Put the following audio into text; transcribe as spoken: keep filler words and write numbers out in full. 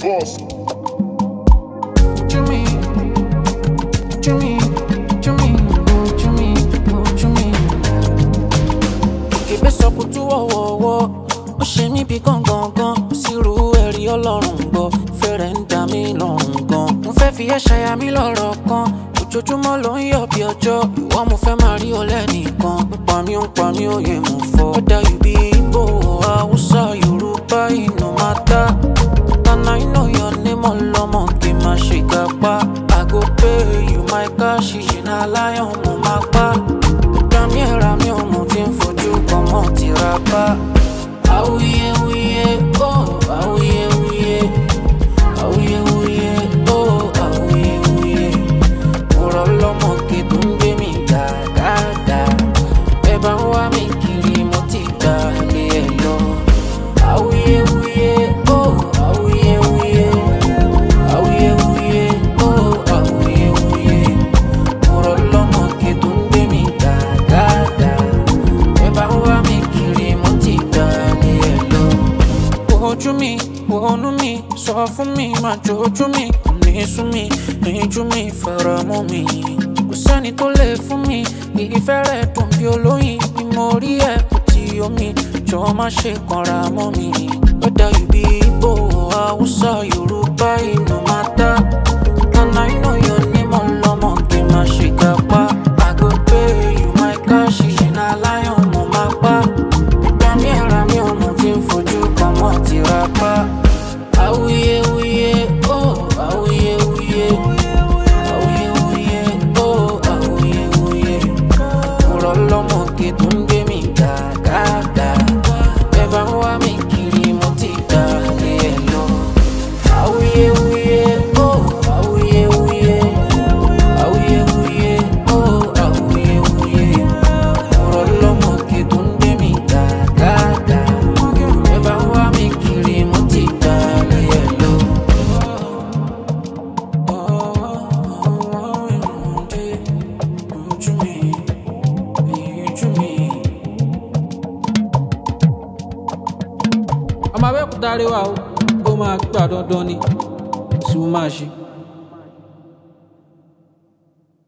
boss. Jimmy, Jimmy, Jimmy, oh Jimmy, oh Jimmy. Kìbẹ́ sọ kutu wọ̀wọ̀wọ̀, ó ṣe mí bí gangan, sírú ẹ̀rí ọlọ́run gbọ́, fẹ́rẹ̀ ń dà mí lọ́rùn gan. Mo fẹ́ fi ẹ́ ṣaya mi lọ́rọ̀ kan, ojoojúmọ́ ló ń yọ̀ bí ọjọ́, ìwọ mo fẹ́ máa rí ọlẹ́ nìkan. Ń pa mí, ń pa mí, òye mo fọ́. Whether you be Igbo, Hausa, Yorùbá, it no matter. And I know your name, Olomo, kí n má ṣe gapá. I go pay you my cash, ìṣìnà lion mo máa pa. Ìgbà mi ẹ̀ra mi ò mú tí ń fojú kan mọ́ ti ra bá. Awuyewuye, oh, awuyewuye. Awuyewuye, oh, awuyewuye. Mo rọ lọ́mọge tó ń gbé mi gàgàgà. Ẹ bá ń wá mi kiri, mo ti gbà lé ẹ lọ. Awuyewuye, oh, awuyewuye. Awuyewuye, oh, awuyewuye. Mo rọ lọ́mọge tó ń gbé mi gàgàgà. Ẹ bá ń wá mi kiri, mo ti gbà lé ẹ lọ. Ojú mi, wọnú mi, sọ fún mi, má jojú mi, ní sún mi, níjú mi, fara mọ́ mi. Kò sẹ́ni tó lè fún mi, ìfẹ́ rẹ̀ dùn bí olóyin, bí mo rí ẹ̀ kò tí omi, jọ̀ọ́ má ṣe kanra mọ́ mi. Whether you be Igbo, Hausa, Yorùbá, it no matter. And I know your name, Olomo, kí n má ṣe gapá. I go pay you my cash, ìṣìnà lion mo máa pa. Ìgbà mi ẹ̀ra mi ò mú tí ń fojú kan mọ́ ti ra pa. Awuyewuye, oh, awuyewuye. Awuyewuye, oh, awuyewuye. Mo rọ lọ́mọge tó ń gbé mi gàgàgà. Ẹ bá ń wá mi kiri, mo ti gbà lé ẹ lọ. Awuyewuye, oh, awuyewuye. Awuyewuye, oh, awuyewuye. Mo rọ lọ́mọge tó ń gbé mi gàgàgà. Ẹ bá ń wá mi kiri, mo ti gbà lé ẹ lọ. Ọmọ Abẹ́òkúta rí wa o, ó máa gbà dandan ni, sì máa ṣe.